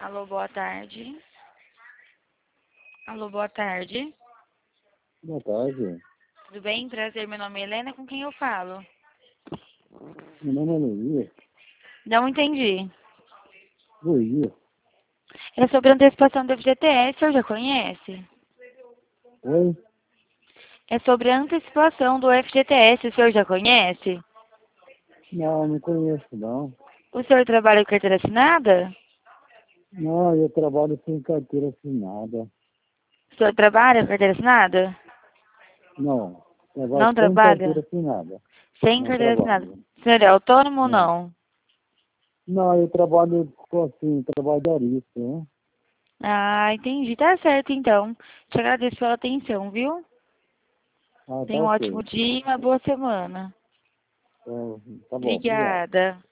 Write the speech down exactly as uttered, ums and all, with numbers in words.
Alô, boa tarde. Alô, boa tarde. Boa tarde. Tudo bem? Prazer, meu nome é Helena, com quem eu falo? Meu nome é Luiz. Não entendi. Luiz. É sobre a antecipação do F G T S, o senhor já conhece? Oi? É sobre a antecipação do F G T S, o senhor já conhece? Não, não conheço não. O senhor trabalha com carteira assinada? Não, eu trabalho sem carteira assinada. O senhor trabalha com carteira assinada? Não, trabalho Não sem carteira trabalha? assinada. Sem Não carteira assinada. trabalho. O senhor é autônomo ou É. não? Não, eu trabalho com assim, trabalharista, né? Ah, entendi. Tá certo, então. Te agradeço pela atenção, viu? Ah, tá Tenha um ótimo ok. dia e uma boa semana. Tá, tá bom, obrigado. Obrigada.